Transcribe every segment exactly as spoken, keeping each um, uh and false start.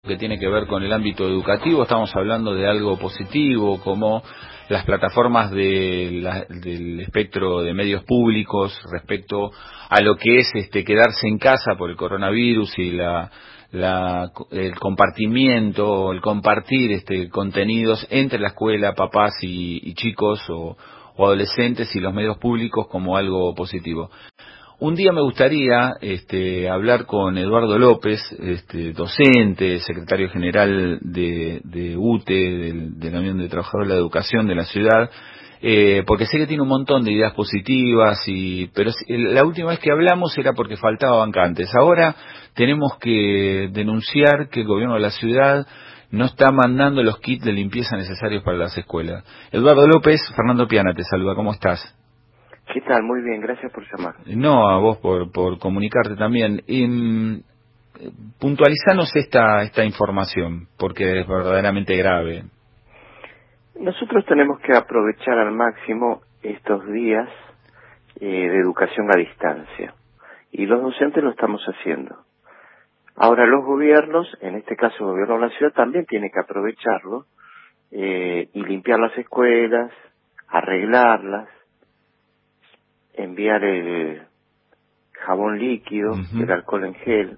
que tiene que ver con el ámbito educativo. Estamos hablando de algo positivo, como las plataformas de la, del espectro de medios públicos respecto a lo que es este quedarse en casa por el coronavirus y la, la el compartimiento, el compartir este contenidos entre la escuela, papás y, y chicos o, o adolescentes y los medios públicos como algo positivo. Un día me gustaría este, hablar con Eduardo López, este, docente, secretario general de, de U T E, del, de la Unión de Trabajadores de la Educación de la ciudad, eh, porque sé que tiene un montón de ideas positivas, y pero la última vez que hablamos era porque faltaba bancantes. Ahora tenemos que denunciar que el gobierno de la ciudad no está mandando los kits de limpieza necesarios para las escuelas. Eduardo López, Fernando Piana te saluda, ¿cómo estás? ¿Qué tal? Muy bien, gracias por llamar. No, a vos por, por comunicarte también. Y, puntualizanos esta, esta información, porque es verdaderamente grave. Nosotros tenemos que aprovechar al máximo estos días eh, de educación a distancia, y los docentes lo estamos haciendo. Ahora los gobiernos, en este caso el gobierno de la ciudad, también tiene que aprovecharlo eh, y limpiar las escuelas, arreglarlas, enviar el jabón líquido, Uh-huh. el alcohol en gel,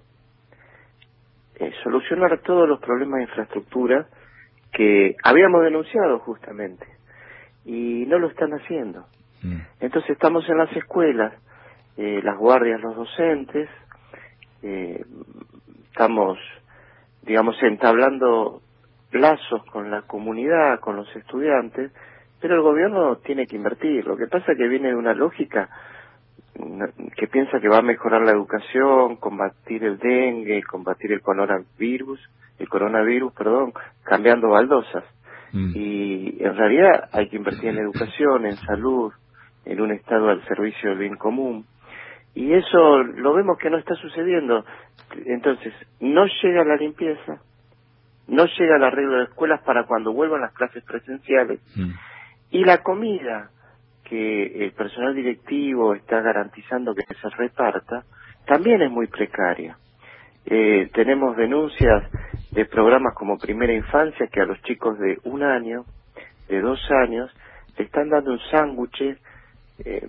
eh, solucionar todos los problemas de infraestructura que habíamos denunciado justamente, y no lo están haciendo. Mm. Entonces estamos en las escuelas, eh, las guardias, los docentes, eh, estamos, digamos, entablando lazos con la comunidad, con los estudiantes, pero el gobierno tiene que invertir. Lo que pasa es que viene de una lógica que piensa que va a mejorar la educación, combatir el dengue, combatir el coronavirus, el coronavirus, perdón, cambiando baldosas. Mm. Y en realidad hay que invertir en educación, en salud, en un Estado al servicio del bien común. Y eso lo vemos que no está sucediendo. Entonces, no llega la limpieza, no llega el arreglo de escuelas para cuando vuelvan las clases presenciales. Mm. Y la comida que el personal directivo está garantizando que se reparta, también es muy precaria. Eh, tenemos denuncias de programas como Primera Infancia, que a los chicos de un año, de dos años, le están dando un sándwich eh,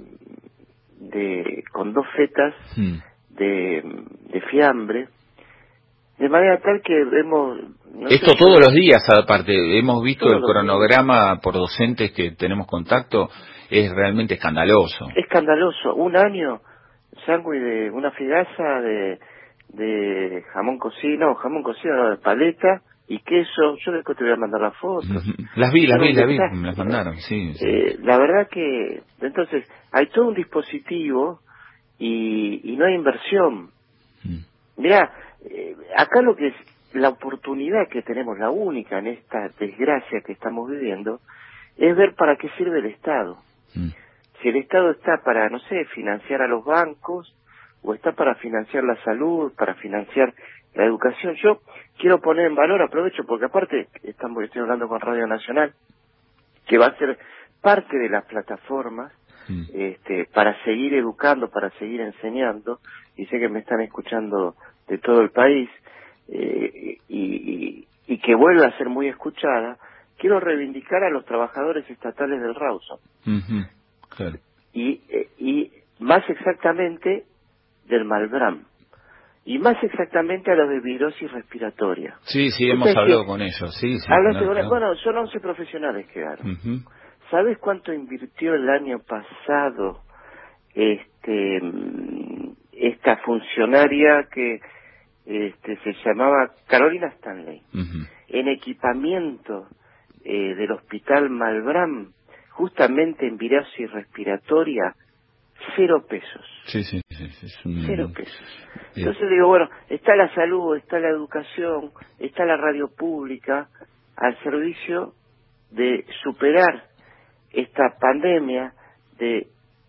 de con dos fetas hmm. de, de fiambre, de manera tal que vemos... No Esto sé, todos los días, aparte, hemos visto el cronograma días. por docentes que tenemos contacto, es realmente escandaloso. Escandaloso. Un año, sándwich de una figaza de, de jamón cocido, no, jamón cocido, no, de paleta y queso. Yo después te voy a mandar las fotos. Las vi, las vi, las vi, desastre, me las mandaron, sí. sí. Eh, la verdad que, entonces, hay todo un dispositivo y, y no hay inversión. Mm. Mirá, eh, acá lo que es la oportunidad que tenemos, la única en esta desgracia que estamos viviendo, es ver para qué sirve el Estado. Mm. Si el Estado está para, no sé, financiar a los bancos, o está para financiar la salud, para financiar la educación. Yo quiero poner en valor, aprovecho, porque aparte estamos, estoy hablando con Radio Nacional, que va a ser parte de las plataformas mm. este, para seguir educando, para seguir enseñando, y sé que me están escuchando de todo el país, eh, y, y, y que vuelva a ser muy escuchada. Quiero reivindicar a los trabajadores estatales del Rawson. Uh-huh. Claro. Y, eh, y más exactamente del Malbram. Y más exactamente a los de virosis respiratoria. Sí, sí, hemos hablado con ellos. Sí, sí. Hablaste Claro, con, claro. Bueno, son once profesionales que quedaron. Uh-huh. ¿Sabes cuánto invirtió el año pasado este esta funcionaria que este se llamaba Carolina Stanley? Uh-huh. En equipamiento eh, del Hospital Malbram, justamente en virosis respiratoria, cero pesos. Sí, sí, sí, sí es un... Cero pesos. Entonces digo, bueno, está la salud, está la educación, está la radio pública al servicio de superar esta pandemia, de,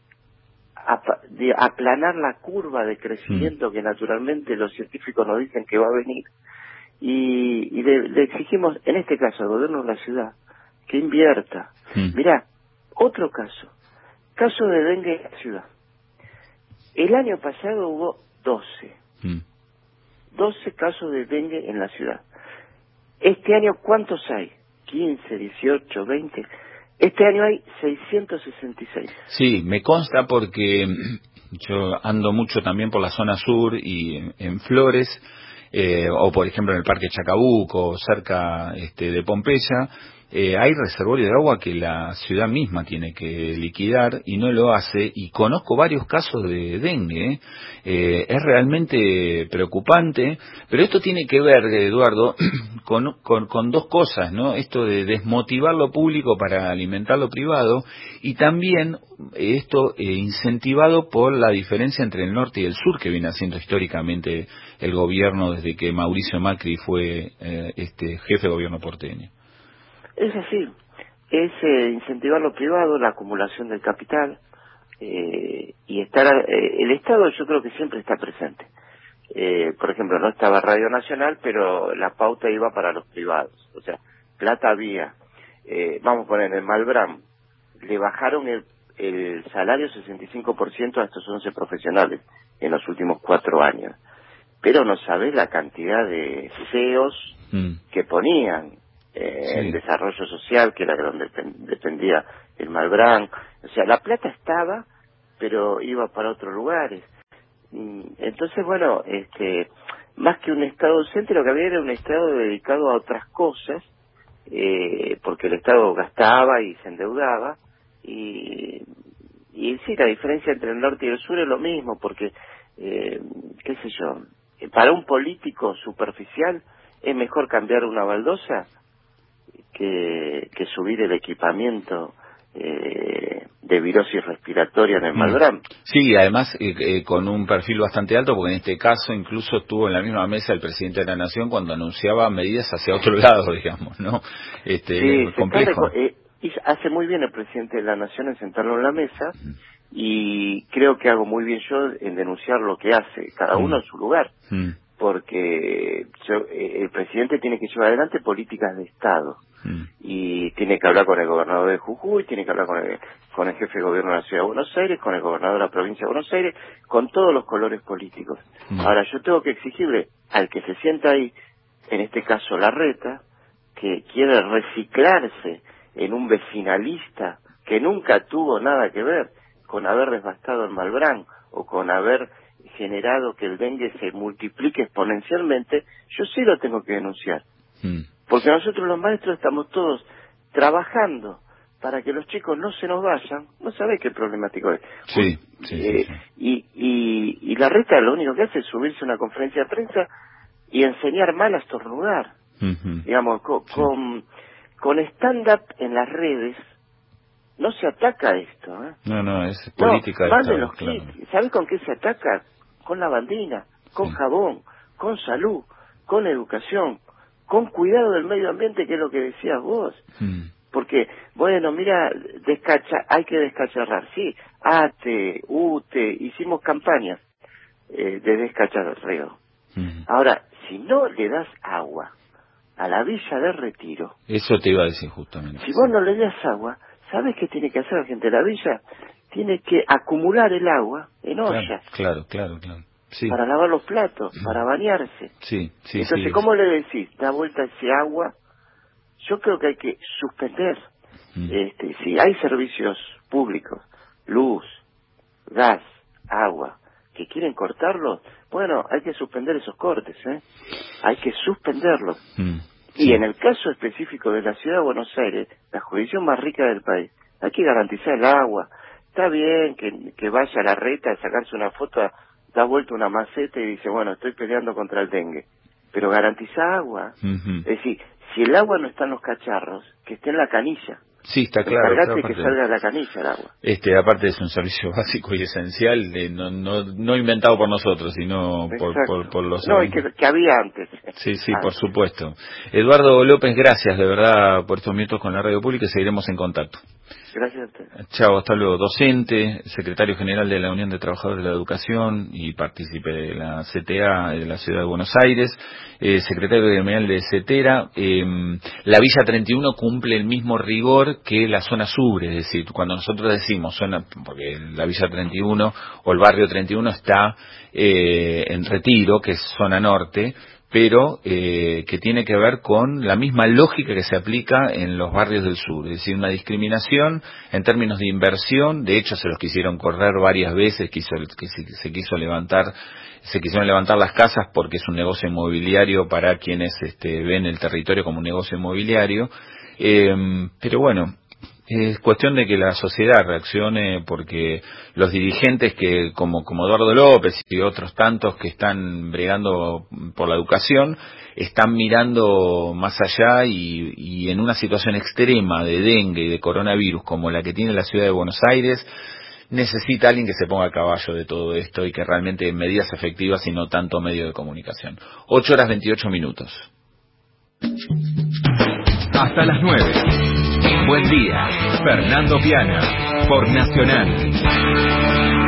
ap- de aplanar la curva de crecimiento mm. que naturalmente los científicos nos dicen que va a venir. Y, y le, le exigimos, en este caso al gobierno de la ciudad, que invierta. Mm. Mirá, otro caso, caso de dengue en la ciudad. El año pasado hubo doce. Mm. doce casos de dengue en la ciudad. Este año, ¿cuántos hay? quince, dieciocho, veinte. Este año hay seiscientos sesenta y seis. Sí, me consta porque yo ando mucho también por la zona sur y en, en Flores, eh, o por ejemplo en el Parque Chacabuco, cerca este, de Pompeya, eh, hay reservorio de agua que la ciudad misma tiene que liquidar y no lo hace, y conozco varios casos de dengue. ¿eh? Eh, es realmente preocupante, pero esto tiene que ver, Eduardo, con, con, con dos cosas, ¿no? Esto de desmotivar lo público para alimentar lo privado, y también esto eh, incentivado por la diferencia entre el norte y el sur que viene haciendo históricamente el gobierno desde que Mauricio Macri fue eh, este jefe de gobierno porteño. Es así, es eh, incentivar lo privado, la acumulación del capital, eh, y estar, eh, el Estado yo creo que siempre está presente. Eh, por ejemplo, no estaba Radio Nacional, pero la pauta iba para los privados, o sea, plata había. Eh, vamos a poner, en Malbrán, le bajaron el, el salario sesenta y cinco por ciento a estos once profesionales en los últimos cuatro años. Pero no sabés la cantidad de C E Os mm. que ponían eh, sí. en desarrollo social, que era de donde dependía el Malbrán. O sea, la plata estaba, pero iba para otros lugares. Entonces, bueno, este, más que un Estado ausente, lo que había era un Estado dedicado a otras cosas, eh, porque el Estado gastaba y se endeudaba, y, y sí, la diferencia entre el norte y el sur es lo mismo, porque, eh, qué sé yo, para un político superficial es mejor cambiar una baldosa que, que subir el equipamiento eh, de virosis respiratoria en el Malbrán. Sí, además eh, eh, con un perfil bastante alto, porque en este caso incluso estuvo en la misma mesa el presidente de la Nación cuando anunciaba medidas hacia otro lado, digamos, ¿no? Este, sí, complejo. Eh, y hace muy bien el presidente de la Nación en sentarlo en la mesa, mm. y creo que hago muy bien yo en denunciar lo que hace, cada uno mm. en su lugar, mm. porque yo, eh, el presidente tiene que llevar adelante políticas de Estado. Y tiene que hablar con el gobernador de Jujuy, tiene que hablar con el, con el jefe de gobierno de la Ciudad de Buenos Aires, con el gobernador de la provincia de Buenos Aires, con todos los colores políticos. Mm. Ahora, yo tengo que exigirle al que se sienta ahí, en este caso Larreta, que quiere reciclarse en un vecinalista que nunca tuvo nada que ver con haber devastado el Malbrán o con haber generado que el dengue se multiplique exponencialmente, yo sí lo tengo que denunciar. Mm. Porque nosotros los maestros estamos todos trabajando para que los chicos no se nos vayan. No sabés qué problemático es. Sí, sí, eh, sí, sí. Y, y, y la reta lo único que hace es subirse a una conferencia de prensa y enseñar mal a estornudar. Uh-huh. Digamos, con, sí. con, con stand-up en las redes no se ataca esto. ¿eh? No, no, es política. No, manden los claro. kits. ¿Sabés con qué se ataca? Con lavandina, con sí. jabón, con salud, con educación, con cuidado del medio ambiente, que es lo que decías vos. Mm. Porque, bueno, mira, descacha, hay que descacharrar. Sí, ATE, UTE, hicimos campañas eh, de descacharreo. Mm. Ahora, si no le das agua a la Villa de Retiro... Eso te iba a decir justamente. Si vos no le das agua, ¿sabes qué tiene que hacer la gente de la Villa? Tiene que acumular el agua en ollas. Claro, claro, claro, claro. Sí. Para lavar los platos, para bañarse. Sí, sí, Entonces, sí, ¿cómo le decís? Da vuelta ese agua. Yo creo que hay que suspender. Mm. Este, si hay servicios públicos, luz, gas, agua, que quieren cortarlos, bueno, hay que suspender esos cortes, ¿eh? Hay que suspenderlos. Mm. Sí. Y en el caso específico de la Ciudad de Buenos Aires, la jurisdicción más rica del país, hay que garantizar el agua. Está bien que, que vaya a la reta a sacarse una foto, a, da vuelta una maceta y dice, bueno, estoy peleando contra el dengue, pero garantiza agua. Uh-huh. Es decir, si el agua no está en los cacharros, que esté en la canilla. Sí, está claro. Encargate que salga de la canilla el agua. Este, aparte es un servicio básico y esencial, de, no, no, no inventado por nosotros, sino por, por, por los... No, y que, que había antes. Sí, sí, antes. Por supuesto. Eduardo López, gracias de verdad por estos minutos con la radio pública y seguiremos en contacto. Gracias a usted. Chao, hasta luego. Docente, secretario general de la Unión de Trabajadores de la Educación y partícipe de la C T A de la Ciudad de Buenos Aires, eh, secretario general de CETERA. Eh, la Villa treinta y uno cumple el mismo rigor que la zona sur, es decir, cuando nosotros decimos zona, porque la Villa treinta y uno o el barrio treinta y uno está eh, en Retiro, que es zona norte, pero eh, que tiene que ver con la misma lógica que se aplica en los barrios del sur, es decir, una discriminación en términos de inversión. De hecho, se los quisieron correr varias veces, quiso, que se, se quiso levantar, se quisieron levantar las casas porque es un negocio inmobiliario para quienes este, ven el territorio como un negocio inmobiliario, eh, pero bueno, es cuestión de que la sociedad reaccione, porque los dirigentes que como, como Eduardo López y otros tantos que están bregando por la educación están mirando más allá, y, y en una situación extrema de dengue y de coronavirus como la que tiene la ciudad de Buenos Aires, necesita alguien que se ponga a caballo de todo esto y que realmente medidas efectivas y no tanto medio de comunicación. ocho horas veintiocho minutos. Hasta las nueve. Buen día, Fernando Piana, por Nacional.